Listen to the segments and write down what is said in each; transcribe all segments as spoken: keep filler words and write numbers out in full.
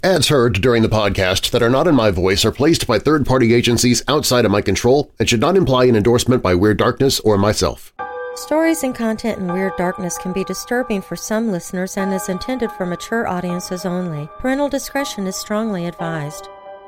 Ads heard during the podcast that are not in my voice are placed by third-party agencies outside of my control and should not imply an endorsement by Weird Darkness or myself. Stories and content in Weird Darkness can be disturbing for some listeners and is intended for mature audiences only. Parental discretion is strongly advised.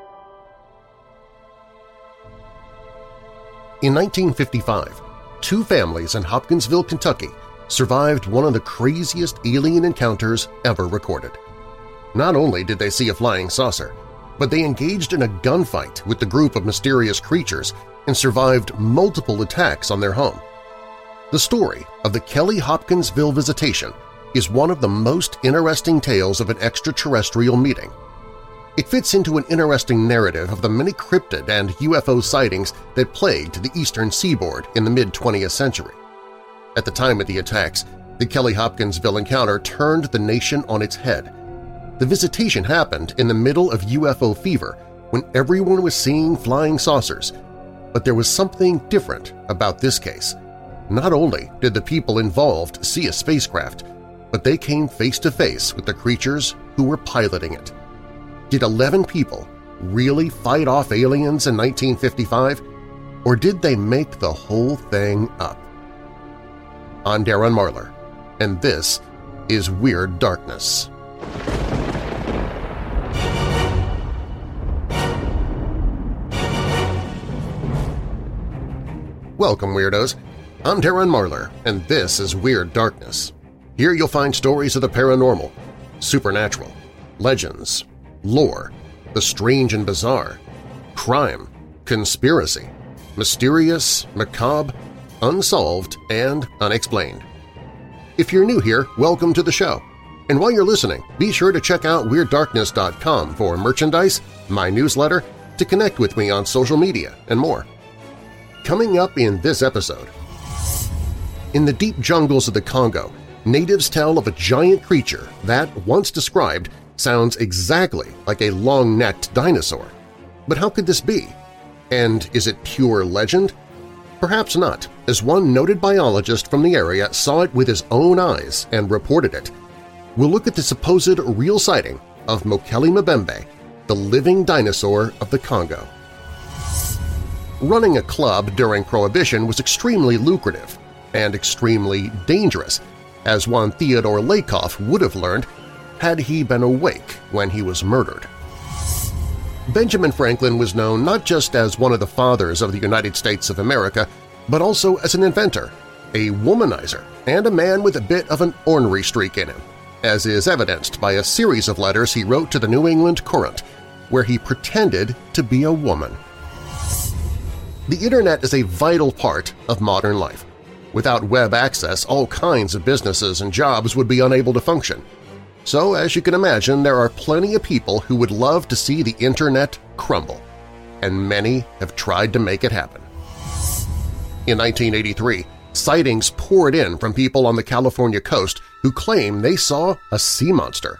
In nineteen fifty-five, two families in Hopkinsville, Kentucky survived one of the craziest alien encounters ever recorded. Not only did they see a flying saucer, but they engaged in a gunfight with the group of mysterious creatures and survived multiple attacks on their home. The story of the Kelly Hopkinsville visitation is one of the most interesting tales of an extraterrestrial meeting. It fits into an interesting narrative of the many cryptid and U F O sightings that plagued the eastern seaboard in the mid-twentieth century. At the time of the attacks, the Kelly Hopkinsville encounter turned the nation on its head. The visitation happened in the middle of U F O fever when everyone was seeing flying saucers, but there was something different about this case. Not only did the people involved see a spacecraft, but they came face-to-face with the creatures who were piloting it. Did eleven people really fight off aliens in nineteen fifty-five, or did they make the whole thing up? I'm Darren Marlar, and this is Weird Darkness. Welcome, Weirdos! I'm Darren Marlar, and this is Weird Darkness. Here you'll find stories of the paranormal, supernatural, legends, lore, the strange and bizarre, crime, conspiracy, mysterious, macabre, unsolved, and unexplained. If you're new here, welcome to the show. And while you're listening, be sure to check out Weird Darkness dot com for merchandise, my newsletter, to connect with me on social media, and more. Coming up in this episode… In the deep jungles of the Congo, natives tell of a giant creature that, once described, sounds exactly like a long-necked dinosaur. But how could this be? And is it pure legend? Perhaps not, as one noted biologist from the area saw it with his own eyes and reported it. We'll look at the supposed real sighting of Mokele Mbembe, the living dinosaur of the Congo. Running a club during Prohibition was extremely lucrative and extremely dangerous, as one Theodore Lakoff would have learned had he been awake when he was murdered. Benjamin Franklin was known not just as one of the fathers of the United States of America, but also as an inventor, a womanizer, and a man with a bit of an ornery streak in him, as is evidenced by a series of letters he wrote to the New England Courant, where he pretended to be a woman. The Internet is a vital part of modern life. Without web access, all kinds of businesses and jobs would be unable to function. So, as you can imagine, there are plenty of people who would love to see the Internet crumble, and many have tried to make it happen. In nineteen eighty-three, sightings poured in from people on the California coast who claim they saw a sea monster.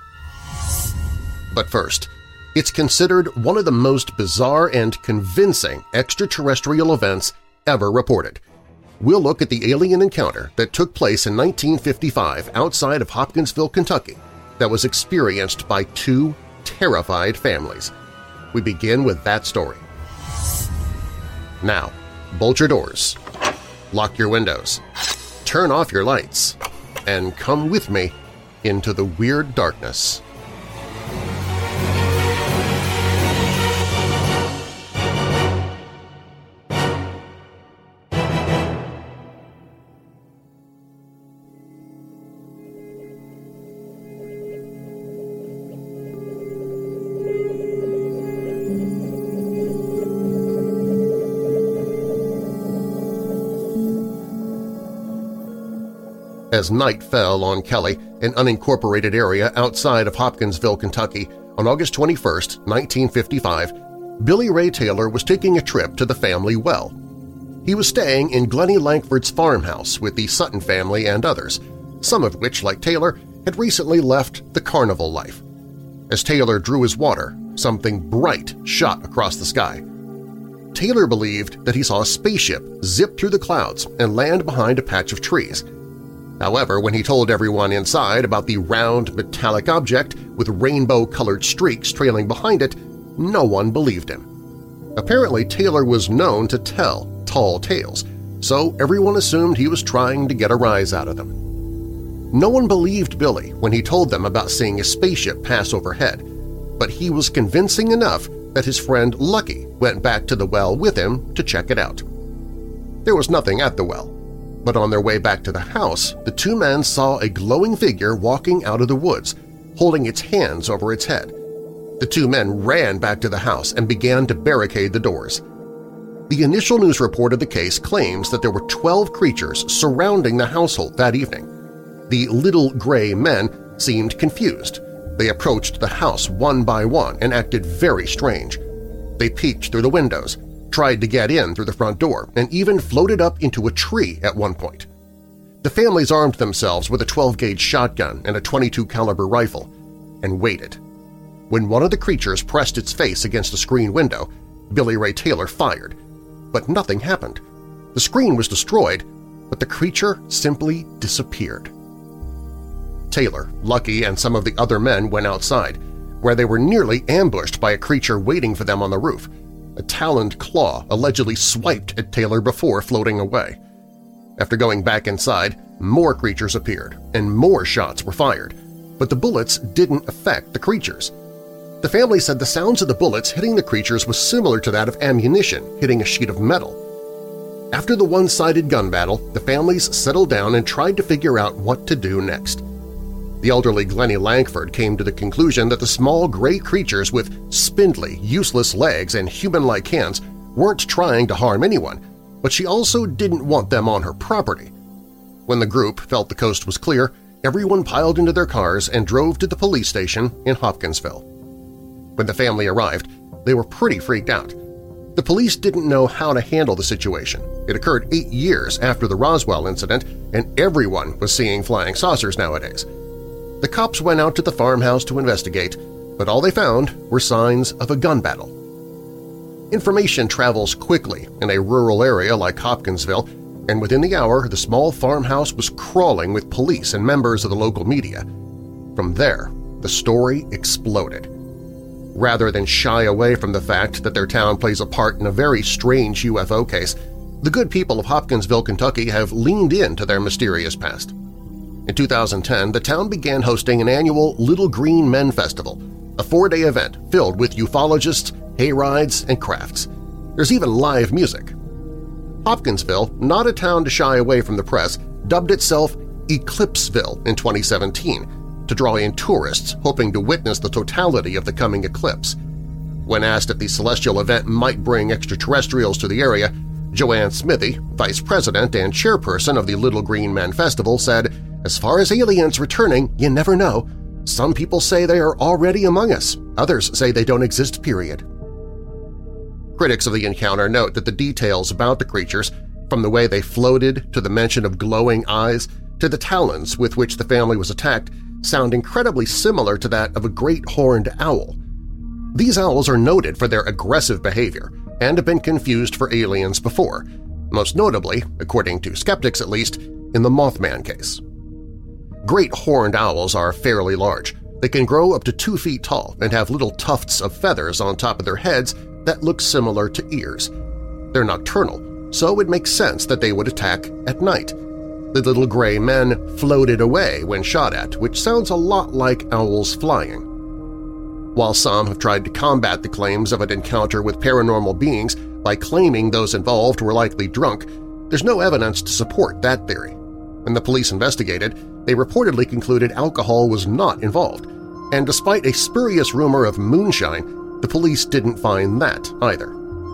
But first, it's considered one of the most bizarre and convincing extraterrestrial events ever reported. We'll look at the alien encounter that took place in nineteen fifty-five outside of Hopkinsville, Kentucky, that was experienced by two terrified families. We begin with that story. Now, bolt your doors, lock your windows, turn off your lights, and come with me into the Weird Darkness. As night fell on Kelly, an unincorporated area outside of Hopkinsville, Kentucky, on August twenty-first, nineteen fifty-five, Billy Ray Taylor was taking a trip to the family well. He was staying in Glennie Langford's farmhouse with the Sutton family and others, some of which, like Taylor, had recently left the carnival life. As Taylor drew his water, something bright shot across the sky. Taylor believed that he saw a spaceship zip through the clouds and land behind a patch of trees. However, when he told everyone inside about the round, metallic object with rainbow-colored streaks trailing behind it, no one believed him. Apparently, Taylor was known to tell tall tales, so everyone assumed he was trying to get a rise out of them. No one believed Billy when he told them about seeing a spaceship pass overhead, but he was convincing enough that his friend Lucky went back to the well with him to check it out. There was nothing at the well, but on their way back to the house, the two men saw a glowing figure walking out of the woods, holding its hands over its head. The two men ran back to the house and began to barricade the doors. The initial news report of the case claims that there were twelve creatures surrounding the household that evening. The little gray men seemed confused. They approached the house one by one and acted very strange. They peeked through the windows, tried to get in through the front door, and even floated up into a tree at one point. The families armed themselves with a twelve gauge shotgun and a twenty-two caliber rifle and waited. When one of the creatures pressed its face against a screen window, Billy Ray Taylor fired, but nothing happened. The screen was destroyed, but the creature simply disappeared. Taylor, Lucky, and some of the other men went outside, where they were nearly ambushed by a creature waiting for them on the roof. A taloned claw allegedly swiped at Taylor before floating away. After going back inside, more creatures appeared, and more shots were fired, but the bullets didn't affect the creatures. The family said the sounds of the bullets hitting the creatures was similar to that of ammunition hitting a sheet of metal. After the one-sided gun battle, the families settled down and tried to figure out what to do next. The elderly Glennie Langford came to the conclusion that the small gray creatures with spindly, useless legs and human-like hands weren't trying to harm anyone, but she also didn't want them on her property. When the group felt the coast was clear, everyone piled into their cars and drove to the police station in Hopkinsville. When the family arrived, they were pretty freaked out. The police didn't know how to handle the situation. It occurred eight years after the Roswell incident, and everyone was seeing flying saucers nowadays. The cops went out to the farmhouse to investigate, but all they found were signs of a gun battle. Information travels quickly in a rural area like Hopkinsville, and within the hour the small farmhouse was crawling with police and members of the local media. From there, the story exploded. Rather than shy away from the fact that their town plays a part in a very strange U F O case, the good people of Hopkinsville, Kentucky have leaned into their mysterious past. In two thousand ten, the town began hosting an annual Little Green Men Festival, a four-day event filled with ufologists, hayrides, and crafts. There's even live music. Hopkinsville, not a town to shy away from the press, dubbed itself Eclipseville in twenty seventeen to draw in tourists hoping to witness the totality of the coming eclipse. When asked if the celestial event might bring extraterrestrials to the area, Joanne Smithy, vice president and chairperson of the Little Green Men Festival, said, "As far as aliens returning, you never know. Some people say they are already among us. Others say they don't exist, period." Critics of the encounter note that the details about the creatures, from the way they floated to the mention of glowing eyes to the talons with which the family was attacked, sound incredibly similar to that of a great horned owl. These owls are noted for their aggressive behavior and have been confused for aliens before, most notably, according to skeptics at least, in the Mothman case. Great horned owls are fairly large. They can grow up to two feet tall and have little tufts of feathers on top of their heads that look similar to ears. They're nocturnal, so it makes sense that they would attack at night. The little gray men floated away when shot at, which sounds a lot like owls flying. While some have tried to combat the claims of an encounter with paranormal beings by claiming those involved were likely drunk, there's no evidence to support that theory. When the police investigated, they reportedly concluded alcohol was not involved, and despite a spurious rumor of moonshine, the police didn't find that either.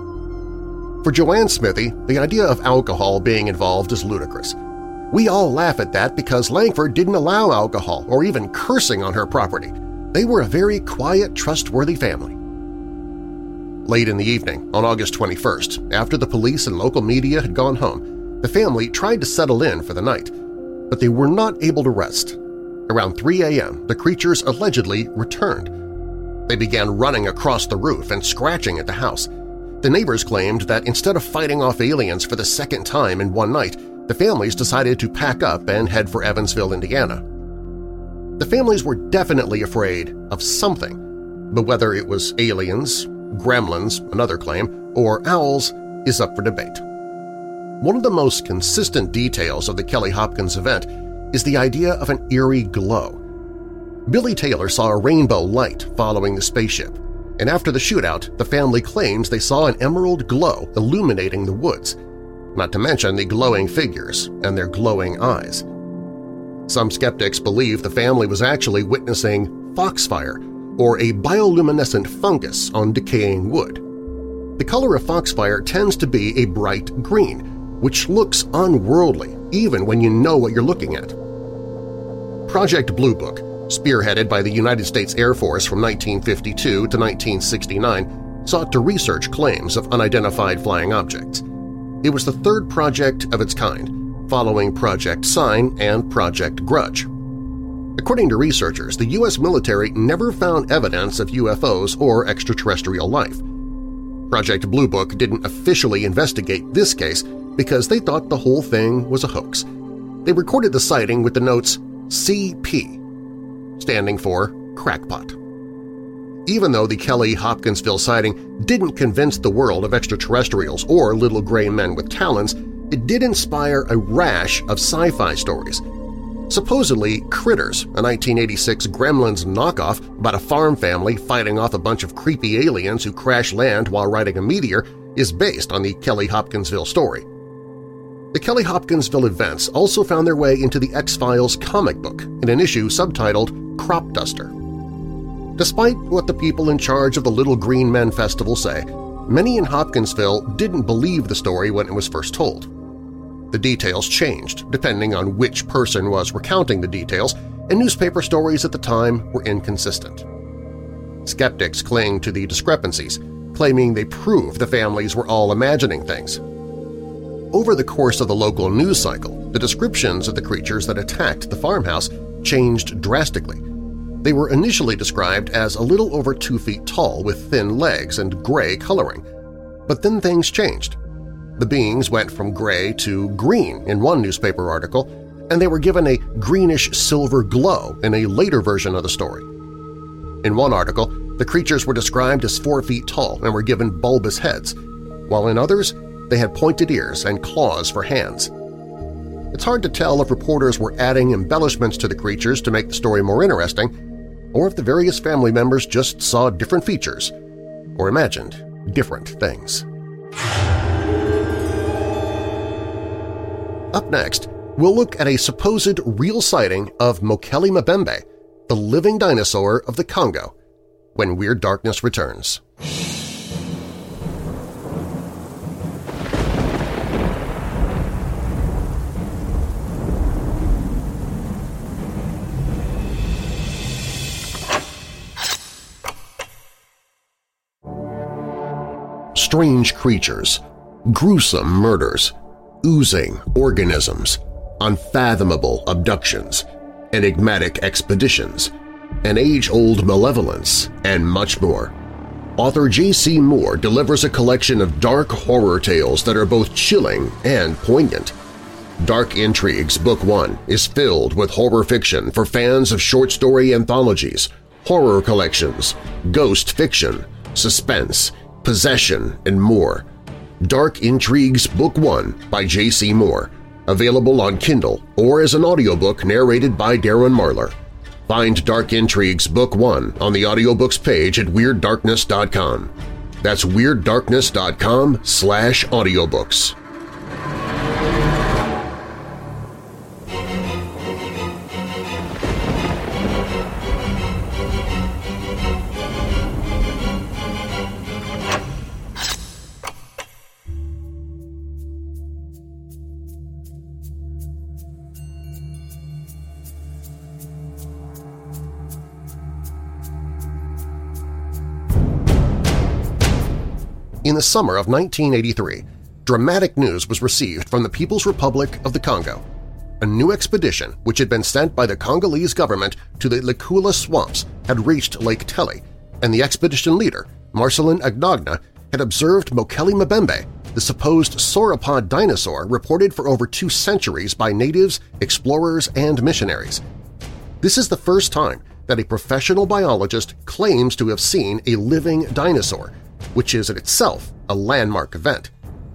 For Joanne Smithy, the idea of alcohol being involved is ludicrous. "We all laugh at that because Langford didn't allow alcohol or even cursing on her property. They were a very quiet, trustworthy family." Late in the evening, on August twenty-first, after the police and local media had gone home, the family tried to settle in for the night, but they were not able to rest. Around three a m, the creatures allegedly returned. They began running across the roof and scratching at the house. The neighbors claimed that instead of fighting off aliens for the second time in one night, the families decided to pack up and head for Evansville, Indiana. The families were definitely afraid of something, but whether it was aliens, gremlins, another claim, or owls is up for debate. One of the most consistent details of the Kelly Hopkins event is the idea of an eerie glow. Billy Taylor saw a rainbow light following the spaceship, and after the shootout, the family claims they saw an emerald glow illuminating the woods, not to mention the glowing figures and their glowing eyes. Some skeptics believe the family was actually witnessing foxfire, or a bioluminescent fungus on decaying wood. The color of foxfire tends to be a bright green, which looks unworldly even when you know what you're looking at. Project Blue Book, spearheaded by the United States Air Force from nineteen fifty-two to nineteen sixty-nine, sought to research claims of unidentified flying objects. It was the third project of its kind, following Project Sign and Project Grudge. According to researchers, the U S military never found evidence of U F Os or extraterrestrial life. Project Blue Book didn't officially investigate this case because they thought the whole thing was a hoax. They recorded the sighting with the notes C P, standing for crackpot. Even though the Kelly Hopkinsville sighting didn't convince the world of extraterrestrials or little gray men with talons, it did inspire a rash of sci-fi stories. Supposedly, Critters, a nineteen eighty-six Gremlins knockoff about a farm family fighting off a bunch of creepy aliens who crash land while riding a meteor, is based on the Kelly Hopkinsville story. The Kelly Hopkinsville events also found their way into the X-Files comic book in an issue subtitled Crop Duster. Despite what the people in charge of the Little Green Men Festival say, many in Hopkinsville didn't believe the story when it was first told. The details changed depending on which person was recounting the details, and newspaper stories at the time were inconsistent. Skeptics cling to the discrepancies, claiming they prove the families were all imagining things. Over the course of the local news cycle, the descriptions of the creatures that attacked the farmhouse changed drastically. They were initially described as a little over two feet tall with thin legs and gray coloring, but then things changed. The beings went from gray to green in one newspaper article, and they were given a greenish-silver glow in a later version of the story. In one article, the creatures were described as four feet tall and were given bulbous heads, while in others they had pointed ears and claws for hands. It's hard to tell if reporters were adding embellishments to the creatures to make the story more interesting, or if the various family members just saw different features or imagined different things. Up next, we'll look at a supposed real sighting of Mokele Mbembe, the living dinosaur of the Congo, when Weird Darkness returns. Strange creatures, gruesome murders, oozing organisms, unfathomable abductions, enigmatic expeditions, an age-old malevolence, and much more. Author J C Moore delivers a collection of dark horror tales that are both chilling and poignant. Dark Intrigues Book One is filled with horror fiction for fans of short story anthologies, horror collections, ghost fiction, suspense, possession, and more. Dark Intrigues Book One by J C Moore, available on Kindle or as an audiobook narrated by Darren Marlar. Find Dark Intrigues Book One on the audiobooks page at Weird Darkness dot com. That's Weird Darkness dot com slash audiobooks. In the summer of nineteen eighty-three, dramatic news was received from the People's Republic of the Congo. A new expedition, which had been sent by the Congolese government to the Likula swamps, had reached Lake Tele, and the expedition leader, Marcelin Agogna, had observed Mokele Mbembe, the supposed sauropod dinosaur reported for over two centuries by natives, explorers, and missionaries. This is the first time that a professional biologist claims to have seen a living dinosaur, which is in itself a landmark event.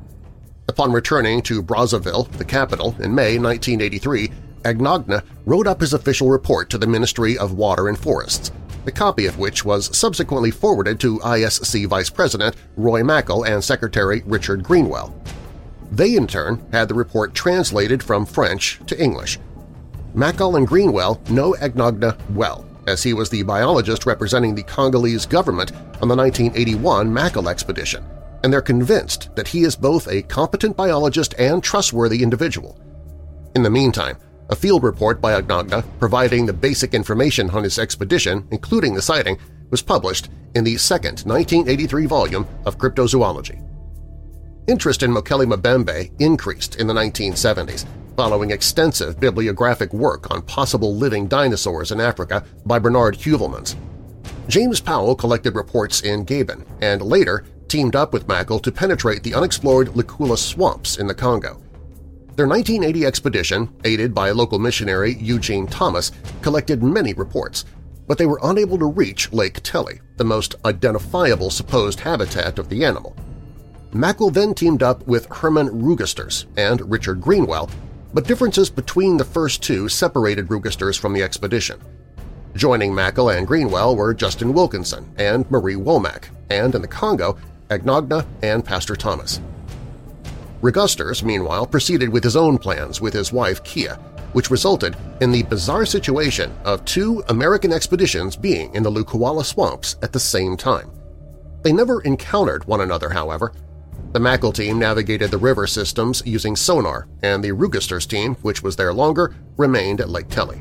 Upon returning to Brazzaville, the capital, in May nineteen eighty-three, Agnagna wrote up his official report to the Ministry of Water and Forests, a copy of which was subsequently forwarded to I S C Vice President Roy Mackal and Secretary Richard Greenwell. They, in turn, had the report translated from French to English. Mackal and Greenwell know Agnagna well, as he was the biologist representing the Congolese government on the nineteen eighty-one Mackal expedition, and they're convinced that he is both a competent biologist and trustworthy individual. In the meantime, a field report by Agnagna providing the basic information on his expedition, including the sighting, was published in the second nineteen eighty-three volume of Cryptozoology. Interest in Mokele Mbembe increased in the nineteen seventies, following extensive bibliographic work on possible living dinosaurs in Africa by Bernard Heuvelmans. James Powell collected reports in Gabon and later teamed up with Mackal to penetrate the unexplored Lukula swamps in the Congo. Their nineteen eighty expedition, aided by local missionary Eugene Thomas, collected many reports, but they were unable to reach Lake Telly, the most identifiable supposed habitat of the animal. Mackal then teamed up with Herman Rugesters and Richard Greenwell, but differences between the first two separated Rugesters from the expedition. Joining Mackal and Greenwell were Justin Wilkinson and Marie Womack, and in the Congo, Agnagna and Pastor Thomas. Rugesters, meanwhile, proceeded with his own plans with his wife Kia, which resulted in the bizarre situation of two American expeditions being in the Lukwala swamps at the same time. They never encountered one another, however. The Mackal team navigated the river systems using sonar, and the Rugesters team, which was there longer, remained at Lake Telly.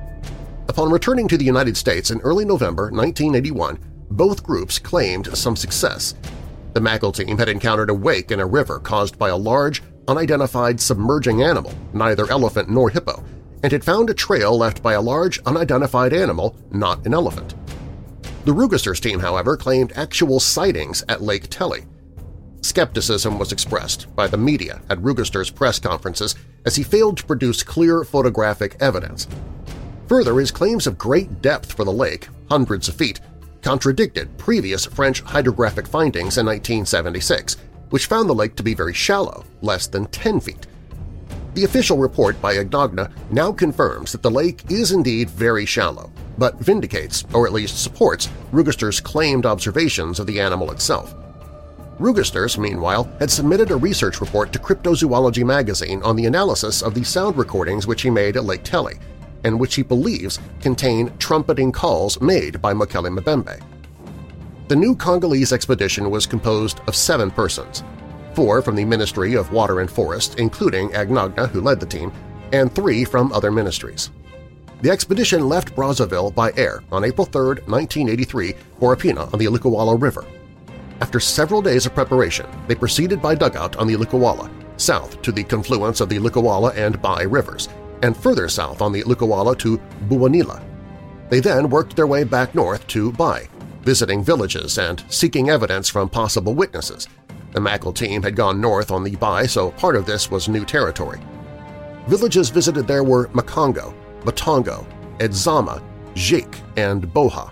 Upon returning to the United States in early November nineteen eighty-one, both groups claimed some success. The Mackal team had encountered a wake in a river caused by a large, unidentified submerging animal, neither elephant nor hippo, and had found a trail left by a large, unidentified animal, not an elephant. The Rugesters team, however, claimed actual sightings at Lake Telly. Skepticism was expressed by the media at Rugesters' press conferences as he failed to produce clear photographic evidence. Further, his claims of great depth for the lake, hundreds of feet, contradicted previous French hydrographic findings in nineteen seventy-six, which found the lake to be very shallow, less than ten feet. The official report by Agnagna now confirms that the lake is indeed very shallow, but vindicates, or at least supports, Rugesters' claimed observations of the animal itself. Rugesters, meanwhile, had submitted a research report to Cryptozoology magazine on the analysis of the sound recordings which he made at Lake Telly, and which he believes contain trumpeting calls made by Mokele Mbembe. The new Congolese expedition was composed of seven persons, four from the Ministry of Water and Forest, including Agnagna, who led the team, and three from other ministries. The expedition left Brazzaville by air on April third, nineteen eighty-three, for Apina on the Lukwala River. After several days of preparation, they proceeded by dugout on the Lukwala, south to the confluence of the Lukwala and Bai rivers, and further south on the Lukwala to Buwanila. They then worked their way back north to Bai, visiting villages and seeking evidence from possible witnesses. The Mackal team had gone north on the Bai, so part of this was new territory. Villages visited there were Makongo, Batongo, Edzama, Jik, and Boha.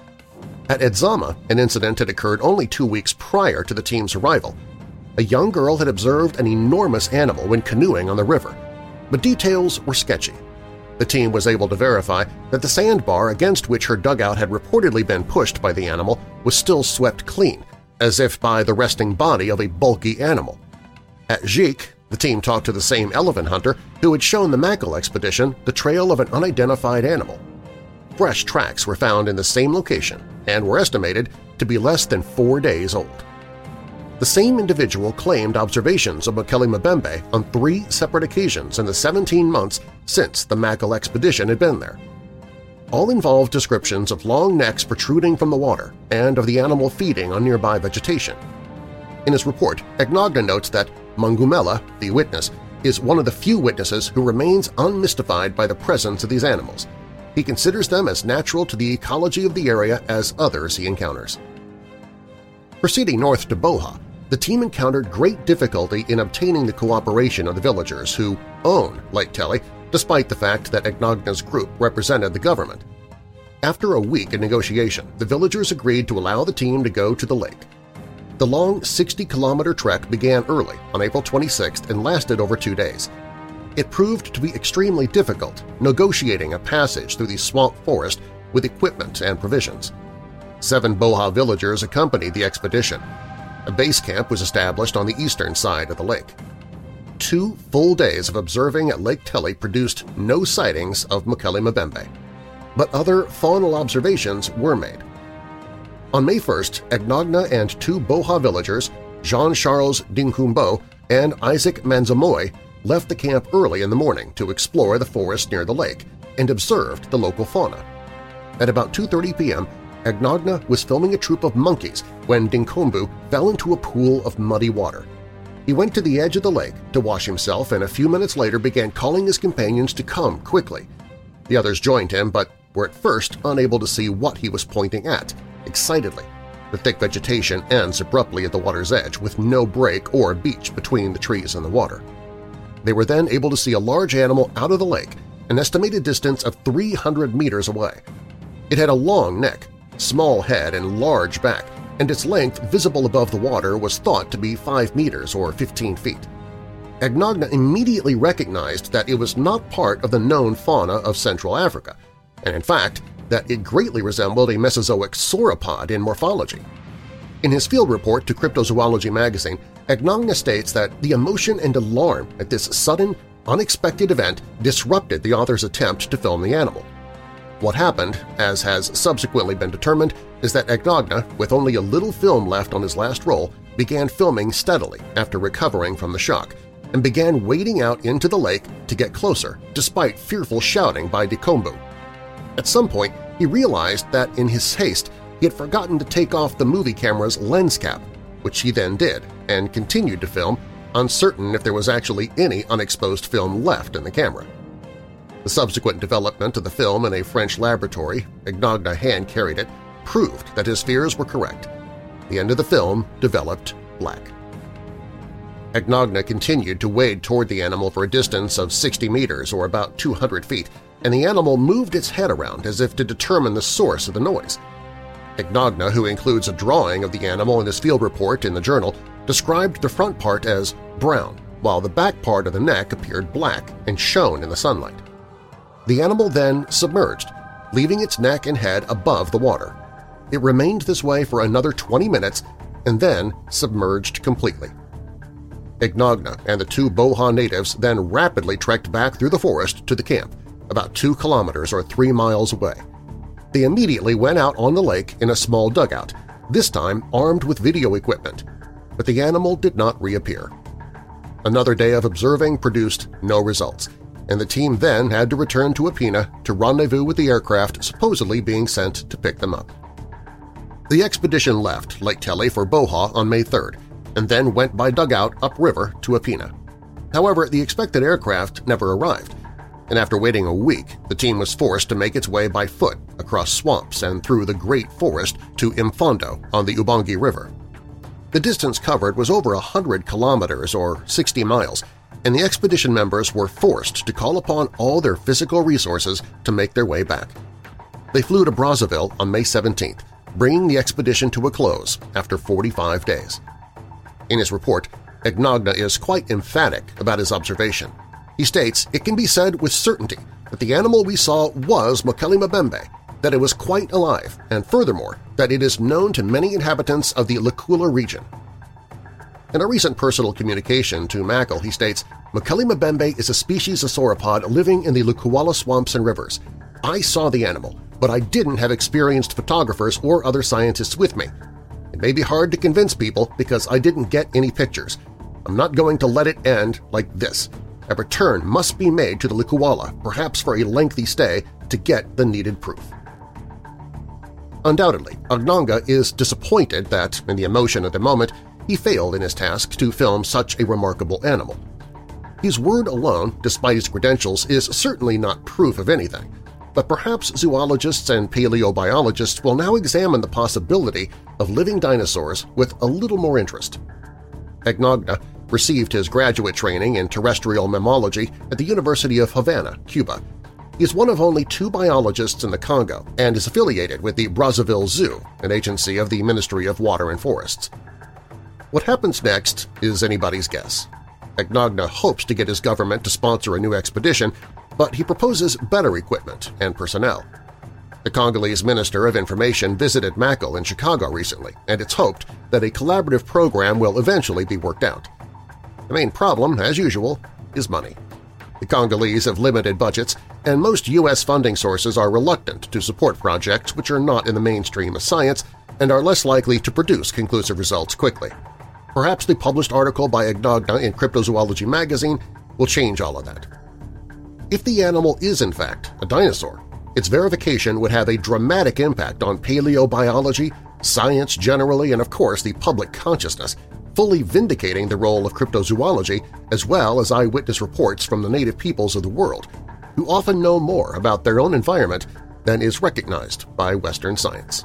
At Edzama, an incident had occurred only two weeks prior to the team's arrival. A young girl had observed an enormous animal when canoeing on the river, but details were sketchy. The team was able to verify that the sandbar against which her dugout had reportedly been pushed by the animal was still swept clean, as if by the resting body of a bulky animal. At Jik, the team talked to the same elephant hunter who had shown the Mackal expedition the trail of an unidentified animal. Fresh tracks were found in the same location and were estimated to be less than four days old. The same individual claimed observations of Mokele Mbembe on three separate occasions in the seventeen months since the Mackal expedition had been there. All involved descriptions of long necks protruding from the water and of the animal feeding on nearby vegetation. In his report, Agnagna notes that Mangumela, the witness, is one of the few witnesses who remains unmystified by the presence of these animals. He considers them as natural to the ecology of the area as others he encounters. Proceeding north to Boha, the team encountered great difficulty in obtaining the cooperation of the villagers who own Lake Telly, despite the fact that Egnogna's group represented the government. After a week of negotiation, the villagers agreed to allow the team to go to the lake. The long sixty kilometer trek began early on April twenty-sixth and lasted over two days. It proved to be extremely difficult negotiating a passage through the swamp forest with equipment and provisions. Seven Boha villagers accompanied the expedition. A base camp was established on the eastern side of the lake. Two full days of observing at Lake Telly produced no sightings of Mokele Mbembe, but other faunal observations were made. On May first, Egnogna and two Boha villagers, Jean-Charles Dinkumbo and Isaac Manzamoy, left the camp early in the morning to explore the forest near the lake and observed the local fauna. At about two thirty p m, Egnogna was filming a troop of monkeys when Dinkumbu fell into a pool of muddy water. He went to the edge of the lake to wash himself and a few minutes later began calling his companions to come quickly. The others joined him but were at first unable to see what he was pointing at, excitedly. The thick vegetation ends abruptly at the water's edge with no break or beach between the trees and the water. They were then able to see a large animal out of the lake, an estimated distance of three hundred meters away. It had a long neck, small head, and large back, and its length visible above the water was thought to be five meters or fifteen feet. Egnogna immediately recognized that it was not part of the known fauna of Central Africa, and in fact that it greatly resembled a Mesozoic sauropod in morphology. In his field report to Cryptozoology magazine, Egnogna states that the emotion and alarm at this sudden, unexpected event disrupted the author's attempt to film the animal. What happened, as has subsequently been determined, is that Egnogna, with only a little film left on his last roll, began filming steadily after recovering from the shock and began wading out into the lake to get closer, despite fearful shouting by Dinkumbu. At some point, he realized that in his haste he had forgotten to take off the movie camera's lens cap, which he then did and continued to film, uncertain if there was actually any unexposed film left in the camera. The subsequent development of the film in a French laboratory, Egnogna hand-carried it, proved that his fears were correct. The end of the film developed black. Egnogna continued to wade toward the animal for a distance of sixty meters or about two hundred feet, and the animal moved its head around as if to determine the source of the noise. Egnogna, who includes a drawing of the animal in his field report in the journal, described the front part as brown, while the back part of the neck appeared black and shone in the sunlight. The animal then submerged, leaving its neck and head above the water. It remained this way for another twenty minutes and then submerged completely. Egnogna and the two Boha natives then rapidly trekked back through the forest to the camp, about two kilometers or three miles away. They immediately went out on the lake in a small dugout, this time armed with video equipment, but the animal did not reappear. Another day of observing produced no results, and the team then had to return to Apina to rendezvous with the aircraft supposedly being sent to pick them up. The expedition left Lake Telly for Boha on May third and then went by dugout upriver to Apina. However, the expected aircraft never arrived, and after waiting a week, the team was forced to make its way by foot across swamps and through the Great Forest to Imfondo on the Ubangi River. The distance covered was over one hundred kilometers or sixty miles, and the expedition members were forced to call upon all their physical resources to make their way back. They flew to Brazzaville on May seventeenth, bringing the expedition to a close after forty-five days. In his report, Egnogna is quite emphatic about his observation. He states, "It can be said with certainty that the animal we saw was Mokele Mbembe, that it was quite alive, and furthermore, that it is known to many inhabitants of the Lekula region." In a recent personal communication to Mackle, he states, "Mokele Mbembe is a species of sauropod living in the Lukuwala swamps and rivers. I saw the animal, but I didn't have experienced photographers or other scientists with me. It may be hard to convince people because I didn't get any pictures. I'm not going to let it end like this. A return must be made to the Lukuwala, perhaps for a lengthy stay, to get the needed proof." Undoubtedly, Egnogna is disappointed that, in the emotion of the moment, he failed in his task to film such a remarkable animal. His word alone, despite his credentials, is certainly not proof of anything, but perhaps zoologists and paleobiologists will now examine the possibility of living dinosaurs with a little more interest. Agnoghna received his graduate training in terrestrial mammalogy at the University of Havana, Cuba. He is one of only two biologists in the Congo and is affiliated with the Brazzaville Zoo, an agency of the Ministry of Water and Forests. What happens next is anybody's guess. Agnoghna hopes to get his government to sponsor a new expedition, but he proposes better equipment and personnel. The Congolese Minister of Information visited Mackle in Chicago recently, and it's hoped that a collaborative program will eventually be worked out. The main problem, as usual, is money. The Congolese have limited budgets, and most U S funding sources are reluctant to support projects which are not in the mainstream of science and are less likely to produce conclusive results quickly. Perhaps the published article by Agnoghna in Cryptozoology magazine will change all of that. If the animal is in fact a dinosaur, its verification would have a dramatic impact on paleobiology, science generally, and of course the public consciousness, fully vindicating the role of cryptozoology as well as eyewitness reports from the native peoples of the world, who often know more about their own environment than is recognized by Western science.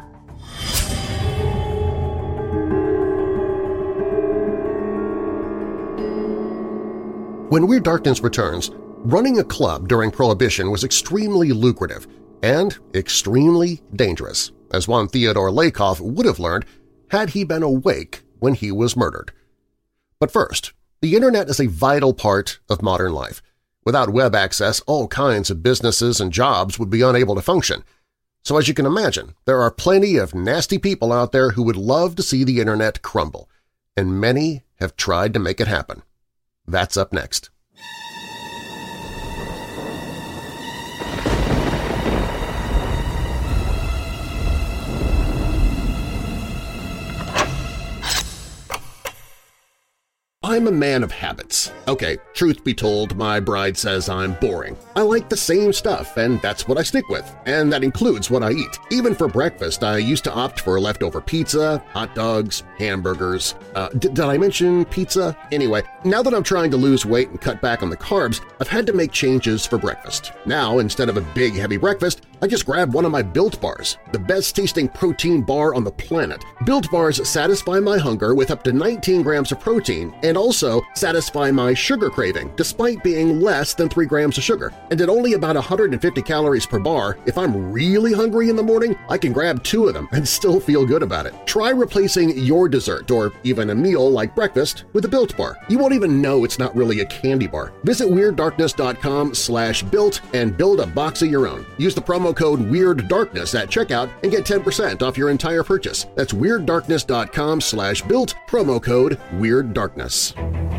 When Weird Darkness returns, running a club during Prohibition was extremely lucrative and extremely dangerous, as one Theodore Lakoff would have learned had he been awake when he was murdered. But first, the Internet is a vital part of modern life. Without web access, all kinds of businesses and jobs would be unable to function. So as you can imagine, there are plenty of nasty people out there who would love to see the Internet crumble, and many have tried to make it happen. That's up next. I'm a man of habits. Okay, truth be told, my bride says I'm boring. I like the same stuff, and that's what I stick with, and that includes what I eat. Even for breakfast, I used to opt for leftover pizza, hot dogs, hamburgers. Uh, did I mention pizza? Anyway, now that I'm trying to lose weight and cut back on the carbs, I've had to make changes for breakfast. Now, instead of a big, heavy breakfast, I just grab one of my Built Bars, the best-tasting protein bar on the planet. Built Bars satisfy my hunger with up to nineteen grams of protein and also satisfy my sugar craving despite being less than three grams of sugar. And at only about one hundred fifty calories per bar, if I'm really hungry in the morning, I can grab two of them and still feel good about it. Try replacing your dessert or even a meal like breakfast with a Built Bar. You won't even know it's not really a candy bar. Visit Weird Darkness dot com slash built and build a box of your own. Use the promo code Weird Darkness at checkout and get ten percent off your entire purchase. That's Weird Darkness dot com slash built, promo code Weird Darkness.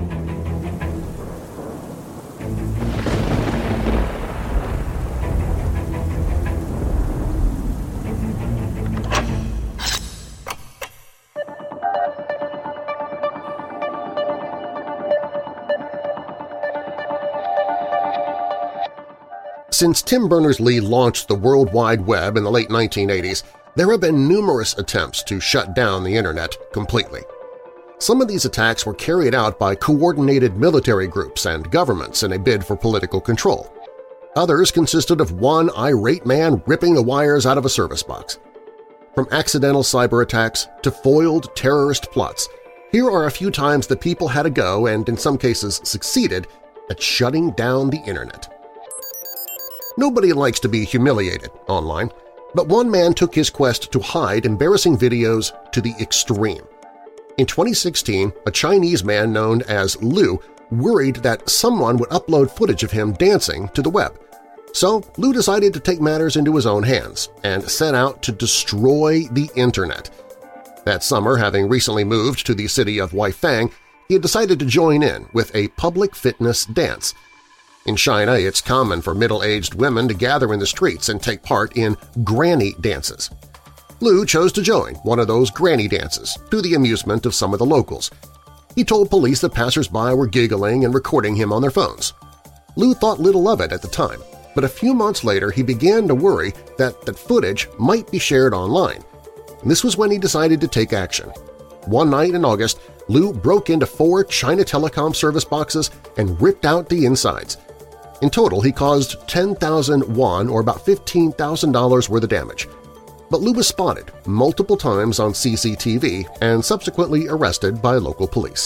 Since Tim Berners-Lee launched the World Wide Web in the late nineteen eighties, there have been numerous attempts to shut down the Internet completely. Some of these attacks were carried out by coordinated military groups and governments in a bid for political control. Others consisted of one irate man ripping the wires out of a service box. From accidental cyber attacks to foiled terrorist plots, here are a few times that people had a go and in some cases succeeded at shutting down the Internet. Nobody likes to be humiliated online, but one man took his quest to hide embarrassing videos to the extreme. In twenty sixteen, a Chinese man known as Lu worried that someone would upload footage of him dancing to the web. So Lu decided to take matters into his own hands and set out to destroy the Internet. That summer, having recently moved to the city of Weifang, he had decided to join in with a public fitness dance. In China, it's common for middle-aged women to gather in the streets and take part in granny dances. Lu chose to join one of those granny dances, to the amusement of some of the locals. He told police that passers-by were giggling and recording him on their phones. Lu thought little of it at the time, but a few months later he began to worry that that footage might be shared online. And this was when he decided to take action. One night in August, Lu broke into four China Telecom service boxes and ripped out the insides. In total, he caused ten thousand won, or about fifteen thousand dollars worth of damage. but Liu was spotted multiple times on C C T V and subsequently arrested by local police.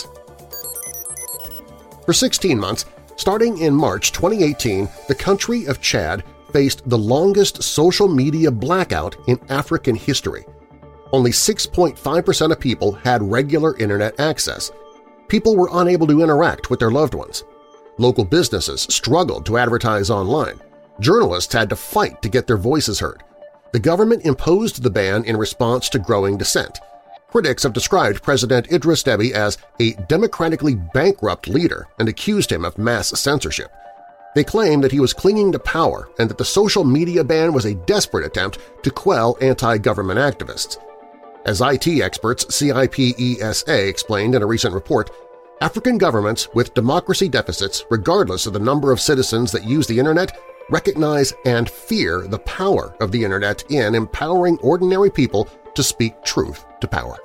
For sixteen months, starting in March twenty eighteen, the country of Chad faced the longest social media blackout in African history. Only six point five percent of people had regular internet access. People were unable to interact with their loved ones. Local businesses struggled to advertise online. Journalists had to fight to get their voices heard. The government imposed the ban in response to growing dissent. Critics have described President Idris Deby as a democratically bankrupt leader and accused him of mass censorship. They claim that he was clinging to power and that the social media ban was a desperate attempt to quell anti-government activists. As I T experts C I P E S A explained in a recent report, African governments with democracy deficits, regardless of the number of citizens that use the Internet, recognize and fear the power of the Internet in empowering ordinary people to speak truth to power.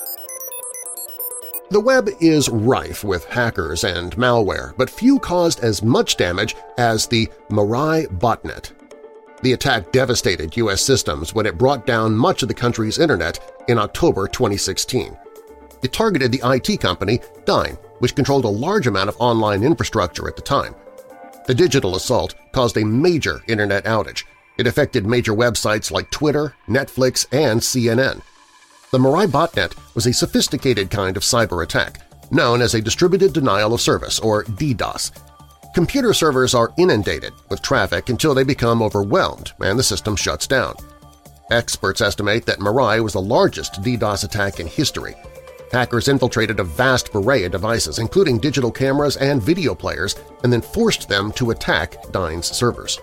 The web is rife with hackers and malware, but few caused as much damage as the Mirai botnet. The attack devastated U S systems when it brought down much of the country's Internet in October twenty sixteen. It targeted the I T company Dyn, which controlled a large amount of online infrastructure at the time. The digital assault caused a major Internet outage. It affected major websites like Twitter, Netflix, and C N N. The Mirai botnet was a sophisticated kind of cyber attack, known as a distributed denial of service, or DDoS. Computer servers are inundated with traffic until they become overwhelmed and the system shuts down. Experts estimate that Mirai was the largest DDoS attack in history. Hackers infiltrated a vast array of devices, including digital cameras and video players, and then forced them to attack Dyn's servers.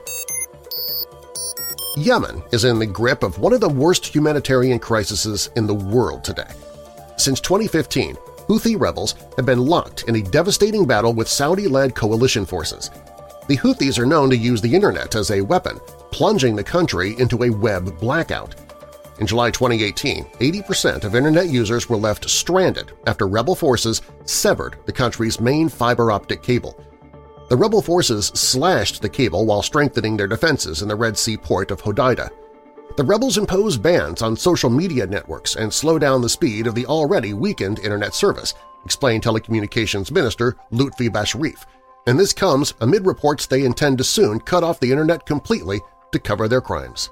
Yemen is in the grip of one of the worst humanitarian crises in the world today. Since twenty fifteen, Houthi rebels have been locked in a devastating battle with Saudi-led coalition forces. The Houthis are known to use the Internet as a weapon, plunging the country into a web blackout. In July twenty eighteen, eighty percent of Internet users were left stranded after rebel forces severed the country's main fiber-optic cable. The rebel forces slashed the cable while strengthening their defenses in the Red Sea port of Hodeidah. The rebels impose bans on social media networks and slow down the speed of the already weakened Internet service, explained Telecommunications Minister Lutfi Bashrif, and this comes amid reports they intend to soon cut off the Internet completely to cover their crimes.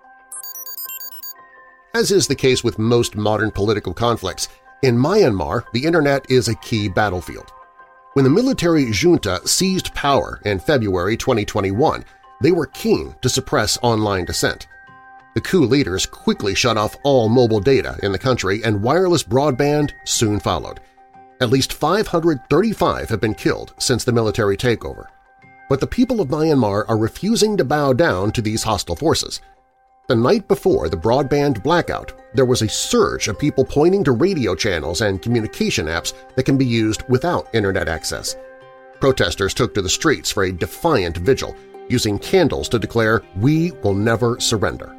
As is the case with most modern political conflicts, in Myanmar the Internet is a key battlefield. When the military junta seized power in February twenty twenty-one, they were keen to suppress online dissent. The coup leaders quickly shut off all mobile data in the country, and wireless broadband soon followed. At least five hundred thirty-five have been killed since the military takeover. But the people of Myanmar are refusing to bow down to these hostile forces. The night before the broadband blackout, there was a surge of people pointing to radio channels and communication apps that can be used without Internet access. Protesters took to the streets for a defiant vigil, using candles to declare, "We will never surrender."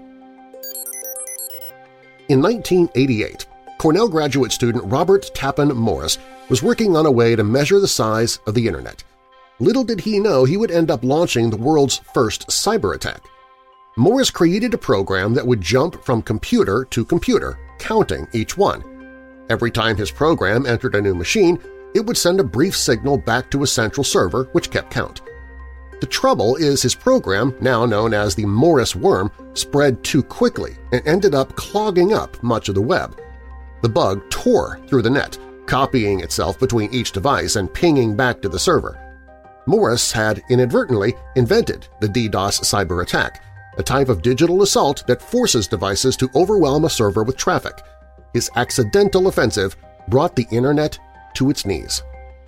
In nineteen eighty-eight, Cornell graduate student Robert Tappan Morris was working on a way to measure the size of the Internet. Little did he know he would end up launching the world's first cyber attack. Morris created a program that would jump from computer to computer, counting each one. Every time his program entered a new machine, it would send a brief signal back to a central server which kept count. The trouble is his program, now known as the Morris worm, spread too quickly and ended up clogging up much of the web. The bug tore through the net, copying itself between each device and pinging back to the server. Morris had inadvertently invented the DDoS cyber attack, a type of digital assault that forces devices to overwhelm a server with traffic. His accidental offensive brought the Internet to its knees.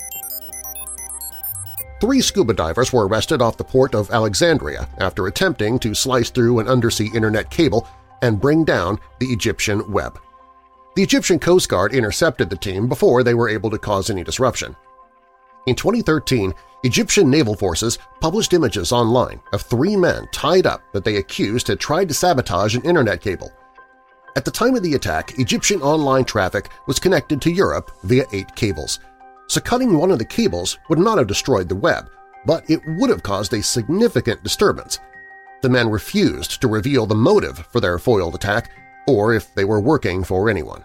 Three scuba divers were arrested off the port of Alexandria after attempting to slice through an undersea Internet cable and bring down the Egyptian web. The Egyptian Coast Guard intercepted the team before they were able to cause any disruption. In twenty thirteen, Egyptian naval forces published images online of three men tied up that they accused had tried to sabotage an Internet cable. At the time of the attack, Egyptian online traffic was connected to Europe via eight cables, so cutting one of the cables would not have destroyed the web, but it would have caused a significant disturbance. The men refused to reveal the motive for their foiled attack, or if they were working for anyone.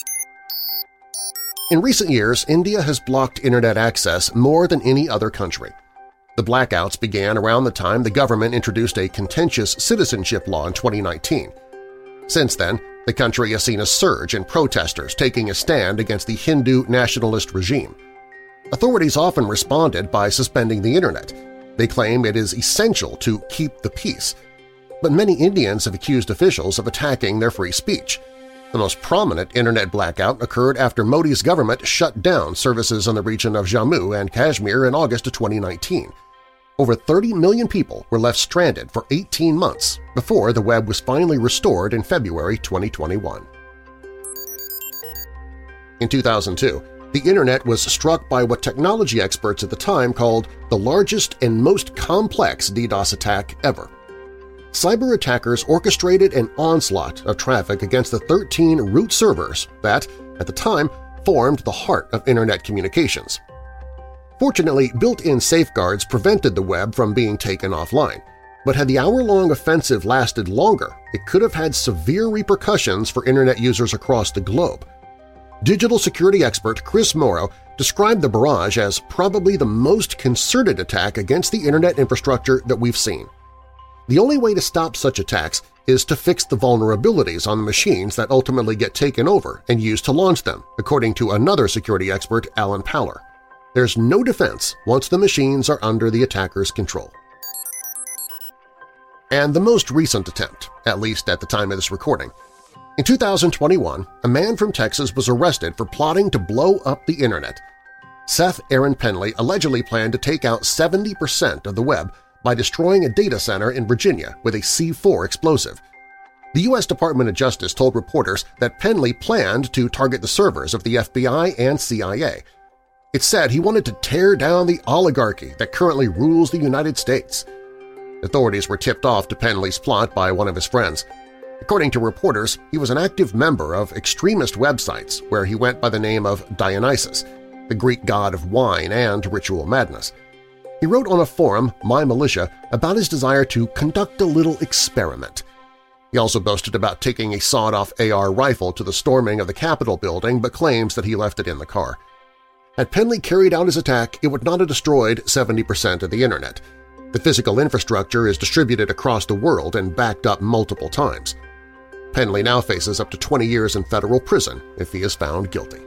In recent years, India has blocked Internet access more than any other country. The blackouts began around the time the government introduced a contentious citizenship law in twenty nineteen. Since then, the country has seen a surge in protesters taking a stand against the Hindu nationalist regime. Authorities often responded by suspending the Internet. They claim it is essential to keep the peace. But many Indians have accused officials of attacking their free speech. The most prominent Internet blackout occurred after Modi's government shut down services in the region of Jammu and Kashmir in August of twenty nineteen. Over thirty million people were left stranded for eighteen months before the web was finally restored in February twenty twenty-one. In two thousand two, the Internet was struck by what technology experts at the time called the largest and most complex DDoS attack ever. Cyber attackers orchestrated an onslaught of traffic against the thirteen root servers that, at the time, formed the heart of Internet communications. Fortunately, built-in safeguards prevented the web from being taken offline, but had the hour-long offensive lasted longer, it could have had severe repercussions for Internet users across the globe. Digital security expert Chris Morrow described the barrage as probably the most concerted attack against the Internet infrastructure that we've seen. The only way to stop such attacks is to fix the vulnerabilities on the machines that ultimately get taken over and used to launch them, according to another security expert, Alan Powler. There's no defense once the machines are under the attacker's control. And the most recent attempt, at least at the time of this recording. In two thousand twenty-one, a man from Texas was arrested for plotting to blow up the Internet. Seth Aaron Penley allegedly planned to take out seventy percent of the web by destroying a data center in Virginia with a C four explosive. The U S Department of Justice told reporters that Penley planned to target the servers of the F B I and C I A. It said he wanted to tear down the oligarchy that currently rules the United States. Authorities were tipped off to Penley's plot by one of his friends. According to reporters, he was an active member of extremist websites where he went by the name of Dionysus, the Greek god of wine and ritual madness. He wrote on a forum, My Militia, about his desire to conduct a little experiment. He also boasted about taking a sawed-off A R rifle to the storming of the Capitol building but claims that he left it in the car. Had Penley carried out his attack, it would not have destroyed seventy percent of the Internet. The physical infrastructure is distributed across the world and backed up multiple times. Penley now faces up to twenty years in federal prison if he is found guilty.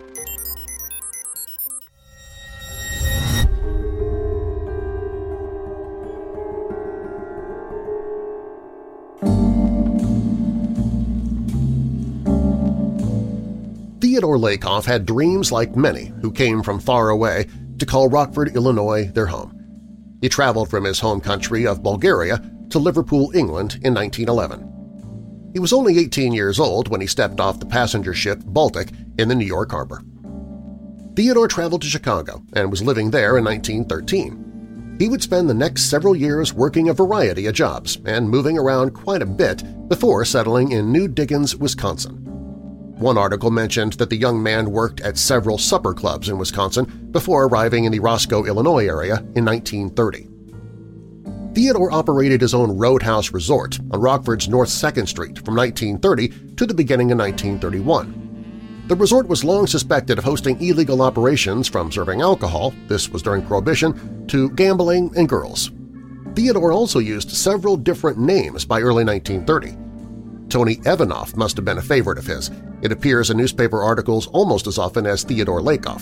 Theodore Lakoff had dreams like many who came from far away to call Rockford, Illinois their home. He traveled from his home country of Bulgaria to Liverpool, England in nineteen eleven. He was only eighteen years old when he stepped off the passenger ship Baltic in the New York harbor. Theodore traveled to Chicago and was living there in nineteen thirteen. He would spend the next several years working a variety of jobs and moving around quite a bit before settling in New Diggins, Wisconsin. One article mentioned that the young man worked at several supper clubs in Wisconsin before arriving in the Roscoe, Illinois area in nineteen thirty. Theodore operated his own Roadhouse Resort on Rockford's North second Street from nineteen thirty to the beginning of nineteen thirty-one. The resort was long suspected of hosting illegal operations from serving alcohol – this was during Prohibition – to gambling and girls. Theodore also used several different names by early nineteen thirty. Tony Evanoff must have been a favorite of his. It appears in newspaper articles almost as often as Theodore Lakoff.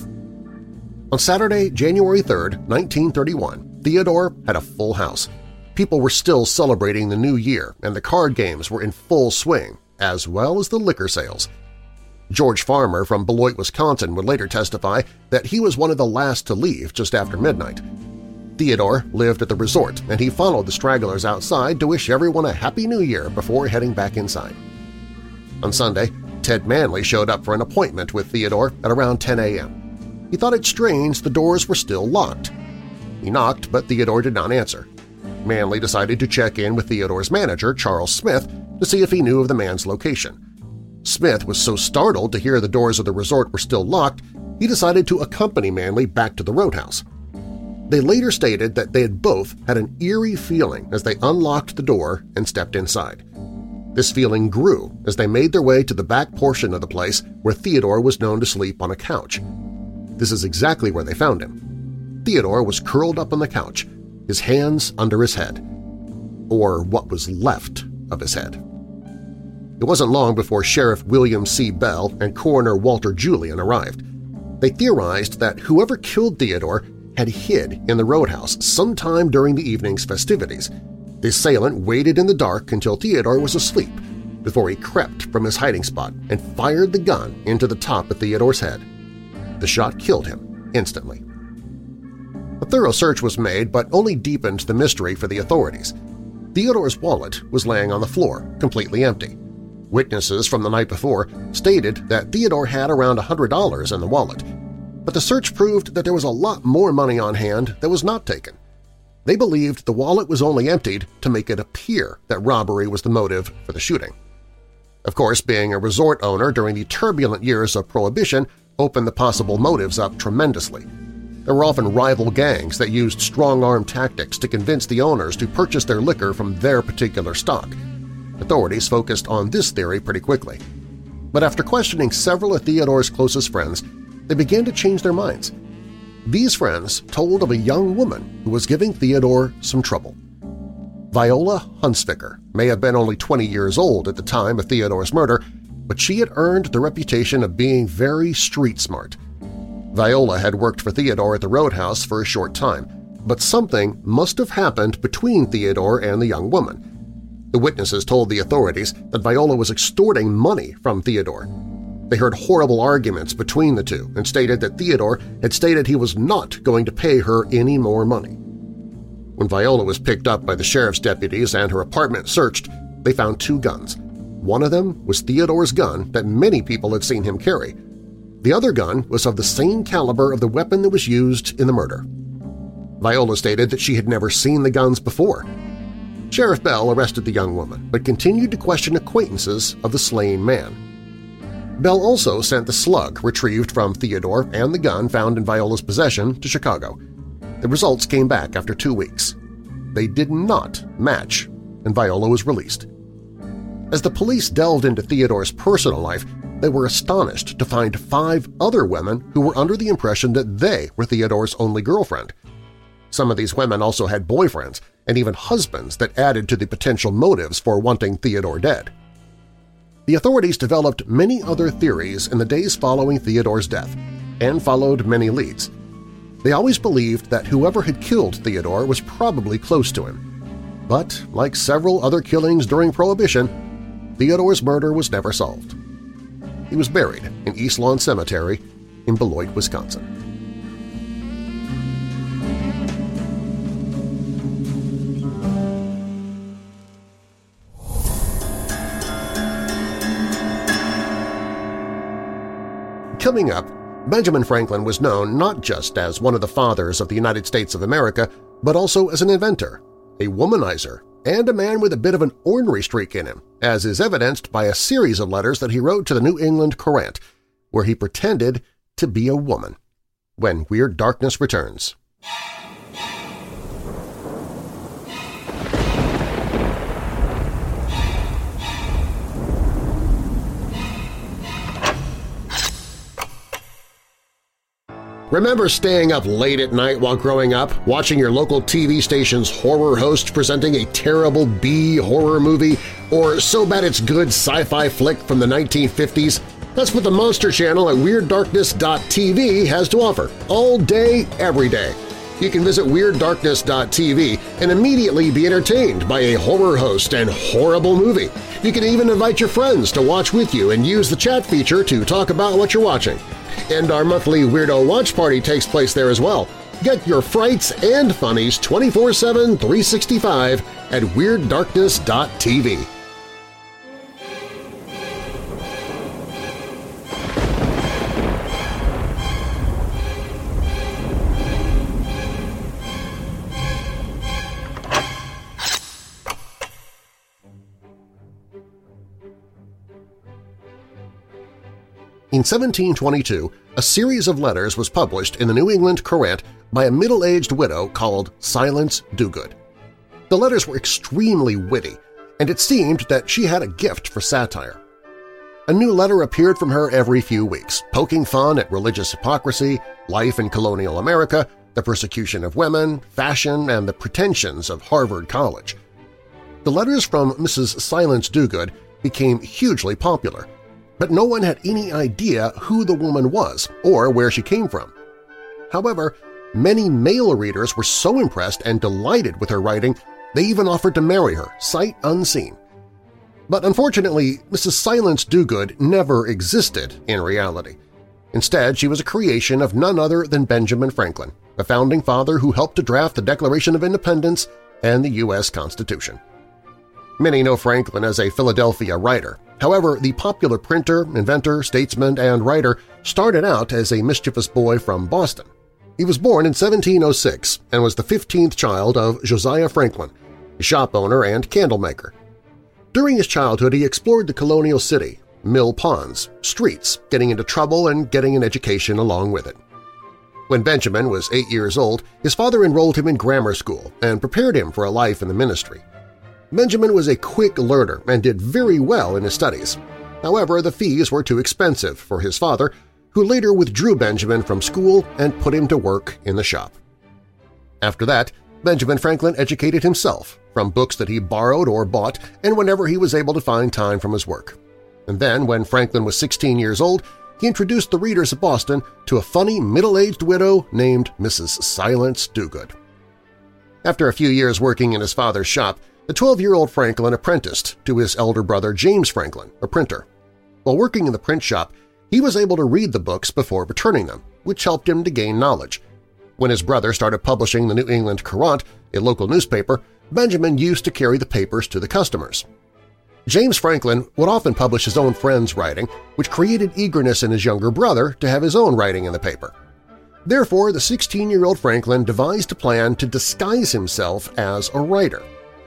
On Saturday, January third, nineteen thirty-one, Theodore had a full house. People were still celebrating the new year, and the card games were in full swing, as well as the liquor sales. George Farmer from Beloit, Wisconsin would later testify that he was one of the last to leave just after midnight. Theodore lived at the resort, and he followed the stragglers outside to wish everyone a Happy New Year before heading back inside. On Sunday, Ted Manley showed up for an appointment with Theodore at around ten a m He thought it strange the doors were still locked. He knocked, but Theodore did not answer. Manley decided to check in with Theodore's manager, Charles Smith, to see if he knew of the man's location. Smith was so startled to hear the doors of the resort were still locked, he decided to accompany Manley back to the Roadhouse. They later stated that they had both had an eerie feeling as they unlocked the door and stepped inside. This feeling grew as they made their way to the back portion of the place where Theodore was known to sleep on a couch. This is exactly where they found him. Theodore was curled up on the couch, his hands under his head, or what was left of his head. It wasn't long before Sheriff William C. Bell and Coroner Walter Julian arrived. They theorized that whoever killed Theodore had hid in the roadhouse sometime during the evening's festivities. The assailant waited in the dark until Theodore was asleep before he crept from his hiding spot and fired the gun into the top of Theodore's head. The shot killed him instantly. A thorough search was made, but only deepened the mystery for the authorities. Theodore's wallet was laying on the floor, completely empty. Witnesses from the night before stated that Theodore had around one hundred dollars in the wallet, but the search proved that there was a lot more money on hand that was not taken. They believed the wallet was only emptied to make it appear that robbery was the motive for the shooting. Of course, being a resort owner during the turbulent years of Prohibition opened the possible motives up tremendously. There were often rival gangs that used strong-arm tactics to convince the owners to purchase their liquor from their particular stock. Authorities focused on this theory pretty quickly. But after questioning several of Theodore's closest friends, they began to change their minds. These friends told of a young woman who was giving Theodore some trouble. Viola Hunsicker may have been only twenty years old at the time of Theodore's murder, but she had earned the reputation of being very street-smart. Viola had worked for Theodore at the Roadhouse for a short time, but something must have happened between Theodore and the young woman. The witnesses told the authorities that Viola was extorting money from Theodore. They heard horrible arguments between the two and stated that Theodore had stated he was not going to pay her any more money. When Viola was picked up by the sheriff's deputies and her apartment searched, they found two guns. One of them was Theodore's gun that many people had seen him carry. The other gun was of the same caliber of the weapon that was used in the murder. Viola stated that she had never seen the guns before. Sheriff Bell arrested the young woman, but continued to question acquaintances of the slain man. Bell also sent the slug retrieved from Theodore and the gun found in Viola's possession to Chicago. The results came back after two weeks. They did not match, and Viola was released. As the police delved into Theodore's personal life, they were astonished to find five other women who were under the impression that they were Theodore's only girlfriend. Some of these women also had boyfriends and even husbands that added to the potential motives for wanting Theodore dead. The authorities developed many other theories in the days following Theodore's death and followed many leads. They always believed that whoever had killed Theodore was probably close to him. But, like several other killings during Prohibition, Theodore's murder was never solved. He was buried in East Lawn Cemetery in Beloit, Wisconsin. Coming up, Benjamin Franklin was known not just as one of the fathers of the United States of America, but also as an inventor, a womanizer, and a man with a bit of an ornery streak in him, as is evidenced by a series of letters that he wrote to the New England Courant, where he pretended to be a woman. When Weird Darkness returns. Remember staying up late at night while growing up, watching your local T V station's horror host presenting a terrible B-horror movie or so bad it's good sci-fi flick from the nineteen fifties? That's what the Monster Channel at Weird Darkness dot T V has to offer, all day, every day. You can visit Weird Darkness dot T V and immediately be entertained by a horror host and horrible movie. You can even invite your friends to watch with you and use the chat feature to talk about what you're watching. And our monthly Weirdo Watch Party takes place there as well. Get your frights and funnies twenty-four seven, three sixty-five at Weird Darkness dot T V. In seventeen twenty-two, a series of letters was published in the New England Courant by a middle-aged widow called Silence Dogood. The letters were extremely witty and it seemed that she had a gift for satire. A new letter appeared from her every few weeks, poking fun at religious hypocrisy, life in colonial America, the persecution of women, fashion, and the pretensions of Harvard College. The letters from Missus Silence Dogood became hugely popular, but no one had any idea who the woman was or where she came from. However, many male readers were so impressed and delighted with her writing they even offered to marry her, sight unseen. But unfortunately, Missus Silence Dogood never existed in reality. Instead, she was a creation of none other than Benjamin Franklin, the founding father who helped to draft the Declaration of Independence and the U S Constitution. Many know Franklin as a Philadelphia writer. However, the popular printer, inventor, statesman, and writer started out as a mischievous boy from Boston. He was born in seventeen oh six and was the fifteenth child of Josiah Franklin, a shop owner and candle maker. During his childhood, he explored the colonial city, mill ponds, streets, getting into trouble and getting an education along with it. When Benjamin was eight years old, his father enrolled him in grammar school and prepared him for a life in the ministry. Benjamin was a quick learner and did very well in his studies. However, the fees were too expensive for his father, who later withdrew Benjamin from school and put him to work in the shop. After that, Benjamin Franklin educated himself from books that he borrowed or bought and whenever he was able to find time from his work. And then, when Franklin was sixteen years old, he introduced the readers of Boston to a funny middle-aged widow named Missus Silence Dogood. After a few years working in his father's shop, the twelve-year-old Franklin apprenticed to his elder brother James Franklin, a printer. While working in the print shop, he was able to read the books before returning them, which helped him to gain knowledge. When his brother started publishing the New England Courant, a local newspaper, Benjamin used to carry the papers to the customers. James Franklin would often publish his own friends' writing, which created eagerness in his younger brother to have his own writing in the paper. Therefore, the sixteen-year-old Franklin devised a plan to disguise himself as a writer.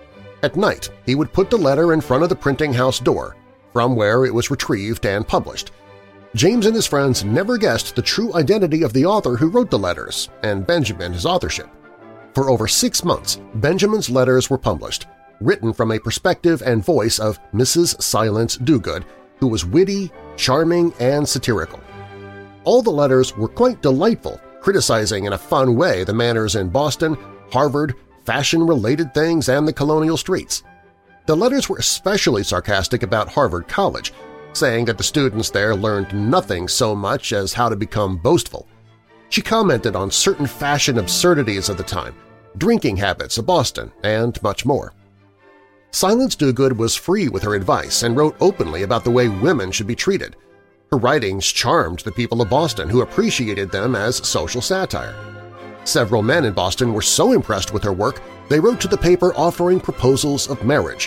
At night, he would put the letter in front of the printing house door, from where it was retrieved and published. James and his friends never guessed the true identity of the author who wrote the letters, and Benjamin his authorship. For over six months, Benjamin's letters were published, written from a perspective and voice of Missus Silence Dogood, who was witty, charming, and satirical. All the letters were quite delightful, criticizing in a fun way the manners in Boston, Harvard, fashion-related things, and the colonial streets. The letters were especially sarcastic about Harvard College, saying that the students there learned nothing so much as how to become boastful. She commented on certain fashion absurdities of the time, drinking habits of Boston, and much more. Silence Dogood was free with her advice and wrote openly about the way women should be treated. Her writings charmed the people of Boston, who appreciated them as social satire. Several men in Boston were so impressed with her work they wrote to the paper offering proposals of marriage.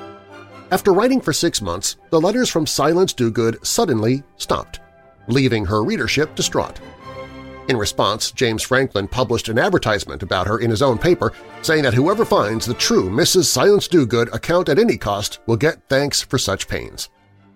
After writing for six months, the letters from Silence Dogood suddenly stopped, leaving her readership distraught. In response, James Franklin published an advertisement about her in his own paper, saying that whoever finds the true Missus Silence Dogood account at any cost will get thanks for such pains.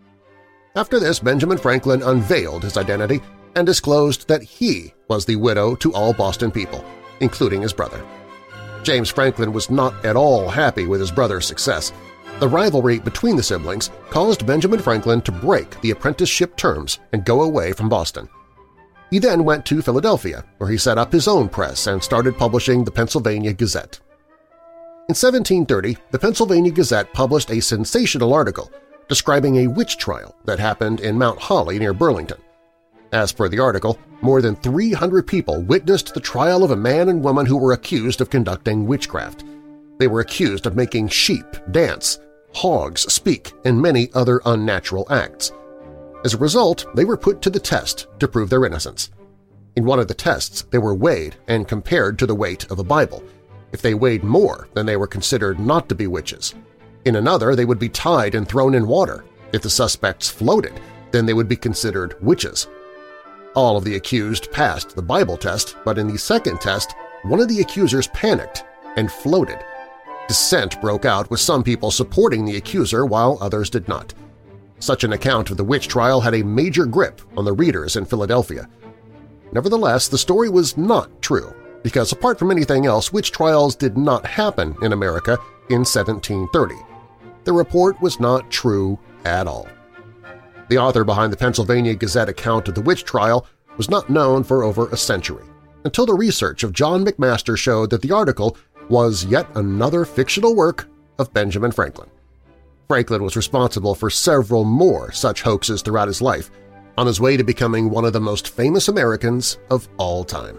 After this, Benjamin Franklin unveiled his identity and disclosed that he was the widow to all Boston people, including his brother. James Franklin was not at all happy with his brother's success. The rivalry between the siblings caused Benjamin Franklin to break the apprenticeship terms and go away from Boston. He then went to Philadelphia, where he set up his own press and started publishing the Pennsylvania Gazette. In seventeen thirty, the Pennsylvania Gazette published a sensational article describing a witch trial that happened in Mount Holly near Burlington. As per the article, more than three hundred people witnessed the trial of a man and woman who were accused of conducting witchcraft. They were accused of making sheep dance, hogs speak, and many other unnatural acts. As a result, they were put to the test to prove their innocence. In one of the tests, they were weighed and compared to the weight of a Bible. If they weighed more, then they were considered not to be witches. In another, they would be tied and thrown in water. If the suspects floated, then they would be considered witches. All of the accused passed the Bible test, but in the second test, one of the accusers panicked and floated. Dissent broke out, with some people supporting the accuser while others did not. Such an account of the witch trial had a major grip on the readers in Philadelphia. Nevertheless, the story was not true, because apart from anything else, witch trials did not happen in America in seventeen thirty. the report was not true at all. The author behind the Pennsylvania Gazette account of the witch trial was not known for over a century, until the research of John McMaster showed that the article was yet another fictional work of Benjamin Franklin. Franklin was responsible for several more such hoaxes throughout his life, on his way to becoming one of the most famous Americans of all time.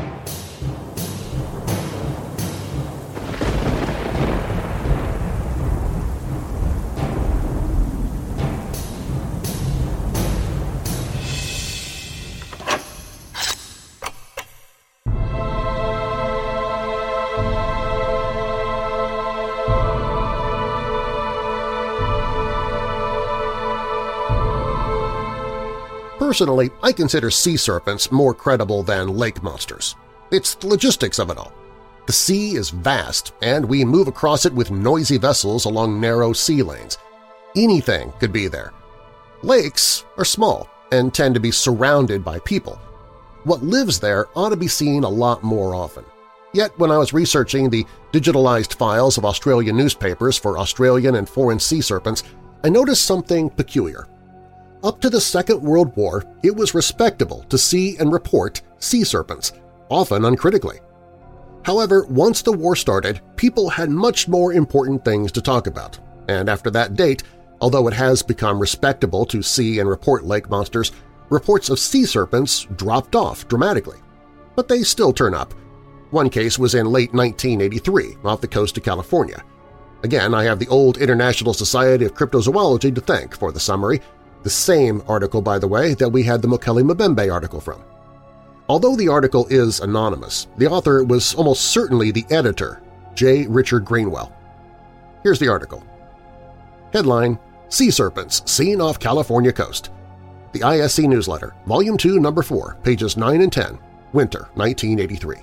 Personally, I consider sea serpents more credible than lake monsters. It's the logistics of it all. The sea is vast, and we move across it with noisy vessels along narrow sea lanes. Anything could be there. Lakes are small and tend to be surrounded by people. What lives there ought to be seen a lot more often. Yet when I was researching the digitalized files of Australian newspapers for Australian and foreign sea serpents, I noticed something peculiar. Up to the Second World War, it was respectable to see and report sea serpents, often uncritically. However, once the war started, people had much more important things to talk about, and after that date, although it has become respectable to see and report lake monsters, reports of sea serpents dropped off dramatically. But they still turn up. One case was in late nineteen eighty-three off the coast of California. Again, I have the Old International Society of Cryptozoology to thank for the summary, the same article, by the way, that we had the Mokele Mbembe article from. Although the article is anonymous, the author was almost certainly the editor, J. Richard Greenwell. Here's the article. Headline: Sea Serpents Seen Off California Coast. The I S C Newsletter, Volume two, Number four, pages nine and ten, Winter, nineteen eighty-three.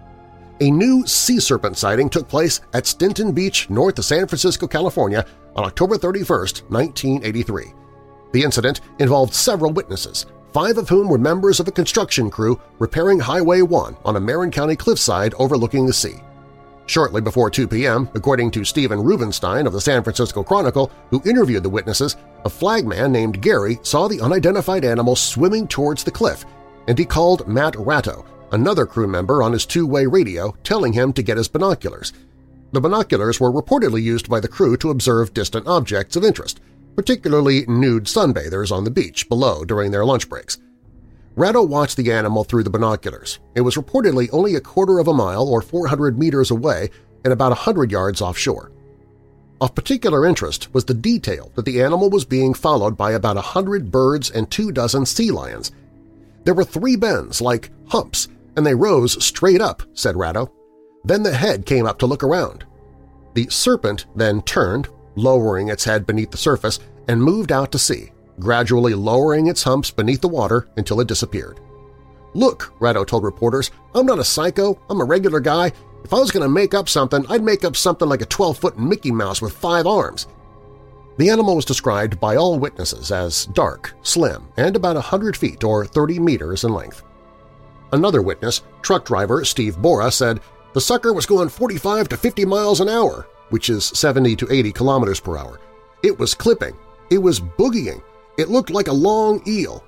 A new sea serpent sighting took place at Stinton Beach, north of San Francisco, California, on October thirty-first, nineteen eighty-three. The incident involved several witnesses, five of whom were members of a construction crew repairing Highway one on a Marin County cliffside overlooking the sea. Shortly before two p m, according to Stephen Rubenstein of the San Francisco Chronicle, who interviewed the witnesses, a flagman named Gary saw the unidentified animal swimming towards the cliff, and he called Matt Ratto, another crew member, on his two-way radio, telling him to get his binoculars. The binoculars were reportedly used by the crew to observe distant objects of interest, particularly nude sunbathers on the beach below during their lunch breaks. Ratto watched the animal through the binoculars. It was reportedly only a quarter of a mile or four hundred meters away and about one hundred yards offshore. Of particular interest was the detail that the animal was being followed by about a hundred birds and two dozen sea lions. There were three bends, like humps, and they rose straight up, said Ratto. Then the head came up to look around. The serpent then turned, lowering its head beneath the surface, and moved out to sea, gradually lowering its humps beneath the water until it disappeared. "Look," Ratto told reporters, "I'm not a psycho, I'm a regular guy. If I was going to make up something, I'd make up something like a twelve-foot Mickey Mouse with five arms." The animal was described by all witnesses as dark, slim, and about one hundred feet or thirty meters in length. Another witness, truck driver Steve Bora, said, "The sucker was going forty-five to fifty miles an hour, which is seventy to eighty kilometers per hour. It was clipping. It was boogieing. It looked like a long eel."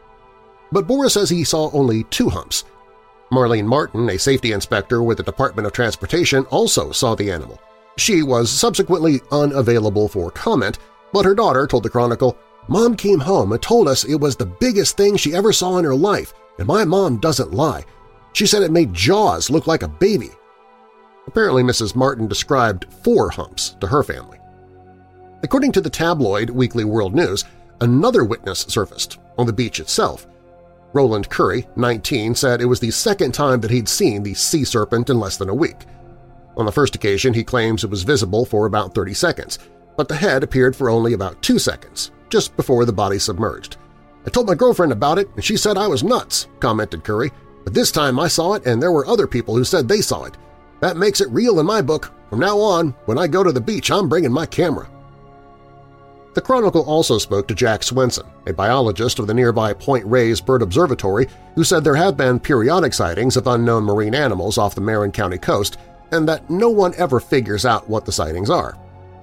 But Bora says he saw only two humps. Marlene Martin, a safety inspector with the Department of Transportation, also saw the animal. She was subsequently unavailable for comment, but her daughter told the Chronicle, "Mom came home and told us it was the biggest thing she ever saw in her life, and my mom doesn't lie. She said it made Jaws look like a baby." Apparently, Missus Martin described four humps to her family. According to the tabloid Weekly World News, another witness surfaced on the beach itself. Roland Curry, nineteen, said it was the second time that he'd seen the sea serpent in less than a week. On the first occasion, he claims it was visible for about thirty seconds, but the head appeared for only about two seconds, just before the body submerged. "I told my girlfriend about it, and she said I was nuts," commented Curry, "but this time I saw it and there were other people who said they saw it. That makes it real in my book. From now on, when I go to the beach, I'm bringing my camera." The Chronicle also spoke to Jack Swenson, a biologist of the nearby Point Reyes Bird Observatory, who said there have been periodic sightings of unknown marine animals off the Marin County coast and that no one ever figures out what the sightings are.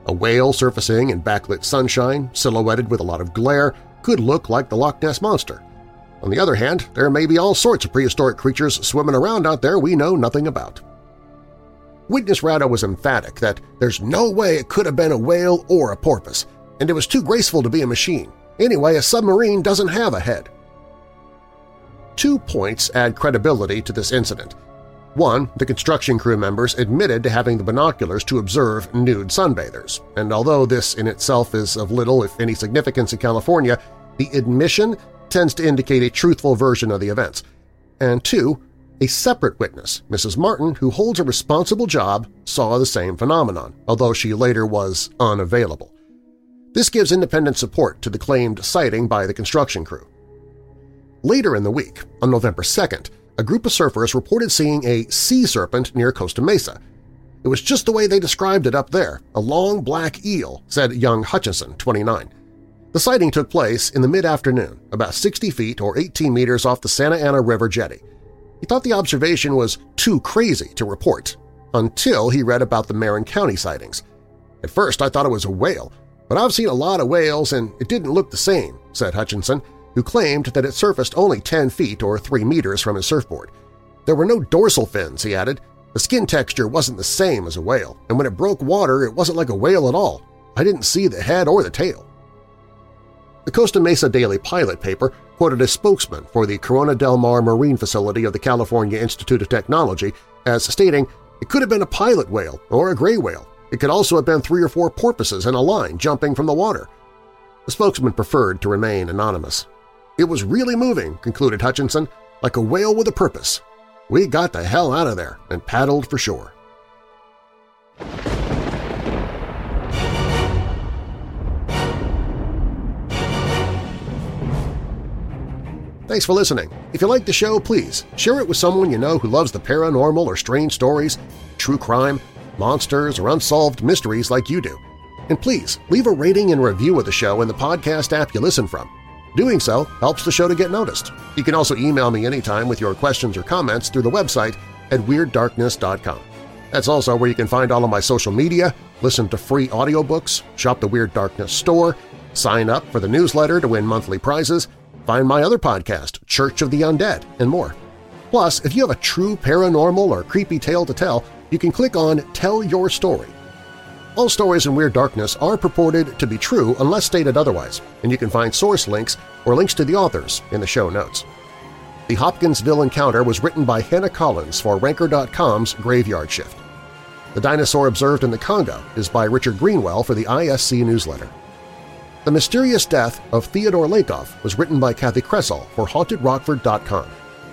A whale surfacing in backlit sunshine, silhouetted with a lot of glare, could look like the Loch Ness Monster. On the other hand, there may be all sorts of prehistoric creatures swimming around out there we know nothing about. Witness Ratto was emphatic that there's no way it could have been a whale or a porpoise, and it was too graceful to be a machine. Anyway, a submarine doesn't have a head. Two points add credibility to this incident. One, the construction crew members admitted to having the binoculars to observe nude sunbathers, and although this in itself is of little if any significance in California, the admission tends to indicate a truthful version of the events. And two, a separate witness, Missus Martin, who holds a responsible job, saw the same phenomenon, although she later was unavailable. This gives independent support to the claimed sighting by the construction crew. Later in the week, on November second, a group of surfers reported seeing a sea serpent near Costa Mesa. It was just the way they described it up there, a long black eel, said young Hutchinson, twenty-nine. The sighting took place in the mid-afternoon, about sixty feet or eighteen meters off the Santa Ana River jetty. He thought the observation was too crazy to report, until he read about the Marin County sightings. At first I thought it was a whale, but I've seen a lot of whales and it didn't look the same, said Hutchinson, who claimed that it surfaced only ten feet or three meters from his surfboard. There were no dorsal fins, he added. The skin texture wasn't the same as a whale, and when it broke water it wasn't like a whale at all. I didn't see the head or the tail. The Costa Mesa Daily Pilot paper quoted a spokesman for the Corona del Mar Marine Facility of the California Institute of Technology as stating, "It could have been a pilot whale or a gray whale. It could also have been three or four porpoises in a line jumping from the water." The spokesman preferred to remain anonymous. "It was really moving," concluded Hutchinson, "like a whale with a purpose. We got the hell out of there and paddled for shore." Thanks for listening. If you like the show, please share it with someone you know who loves the paranormal or strange stories, true crime, monsters, or unsolved mysteries like you do. And please leave a rating and review of the show in the podcast app you listen from. Doing so helps the show to get noticed. You can also email me anytime with your questions or comments through the website at weird darkness dot com. That's also where you can find all of my social media, listen to free audiobooks, shop the Weird Darkness store, sign up for the newsletter to win monthly prizes, find my other podcast, Church of the Undead, and more. Plus, if you have a true paranormal or creepy tale to tell, you can click on Tell Your Story. All stories in Weird Darkness are purported to be true unless stated otherwise, and you can find source links or links to the authors in the show notes. The Hopkinsville Encounter was written by Hannah Collins for Ranker dot com's Graveyard Shift. The Dinosaur Observed in the Congo is by Richard Greenwell for the I S C newsletter. The Mysterious Death of Theodore Lakoff was written by Kathy Kressel for Haunted Rockford dot com.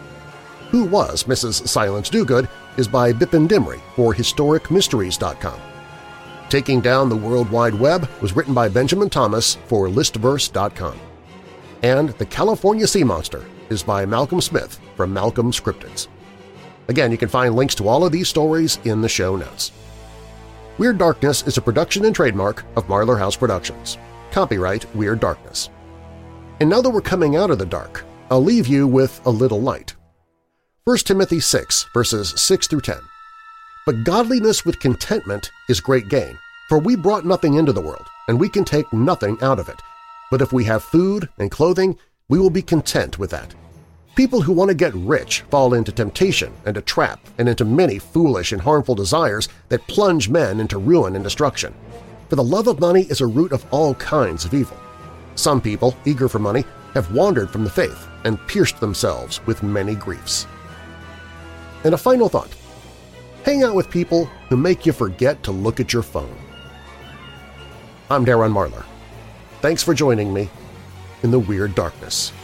Who Was Missus Silence Dogood is by Bipin Dimri for Historic Mysteries dot com. Taking Down the World Wide Web was written by Benjamin Thomas for Listverse dot com. And The California Sea Monster is by Malcolm Smith from Malcolm's Cryptids. Again, you can find links to all of these stories in the show notes. Weird Darkness is a production and trademark of Marlar House Productions. Copyright Weird Darkness. And now that we're coming out of the dark, I'll leave you with a little light. First Timothy six, verses six through ten. But godliness with contentment is great gain, for we brought nothing into the world, and we can take nothing out of it. But if we have food and clothing, we will be content with that. People who want to get rich fall into temptation and a trap and into many foolish and harmful desires that plunge men into ruin and destruction. For the love of money is a root of all kinds of evil. Some people, eager for money, have wandered from the faith and pierced themselves with many griefs. And a final thought. Hang out with people who make you forget to look at your phone. I'm Darren Marlar. Thanks for joining me in the Weird Darkness.